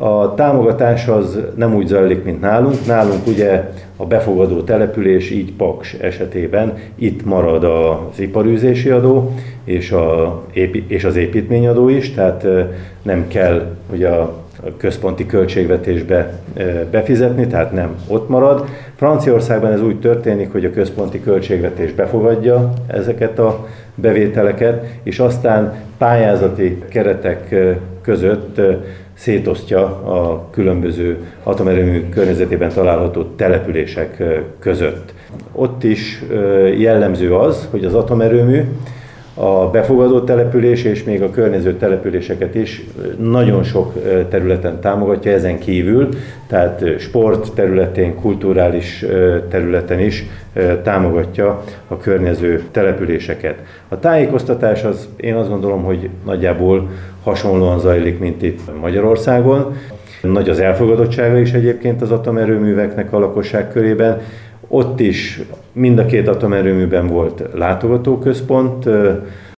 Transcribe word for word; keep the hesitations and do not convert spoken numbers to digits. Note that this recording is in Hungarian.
A támogatás az nem úgy zajlik, mint nálunk. Nálunk ugye a befogadó település, így Paks esetében itt marad az iparűzési adó és, a, és az építményadó is, tehát nem kell ugye a központi költségvetésbe befizetni, tehát nem ott marad. Franciaországban ez úgy történik, hogy a központi költségvetés befogadja ezeket a bevételeket, és aztán pályázati keretek között szétosztja a különböző atomerőmű környezetében található települések között. Ott is jellemző az, hogy az atomerőmű a befogadó település és még a környező településeket is nagyon sok területen támogatja, ezen kívül, tehát sport területén, kulturális területen is támogatja a környező településeket. A tájékoztatás az, én azt gondolom, hogy nagyjából hasonlóan zajlik, mint itt Magyarországon. Nagy az elfogadottsága is egyébként az atomerőműveknek a lakosság körében. Ott is mind a két atomerőműben volt látogatóközpont,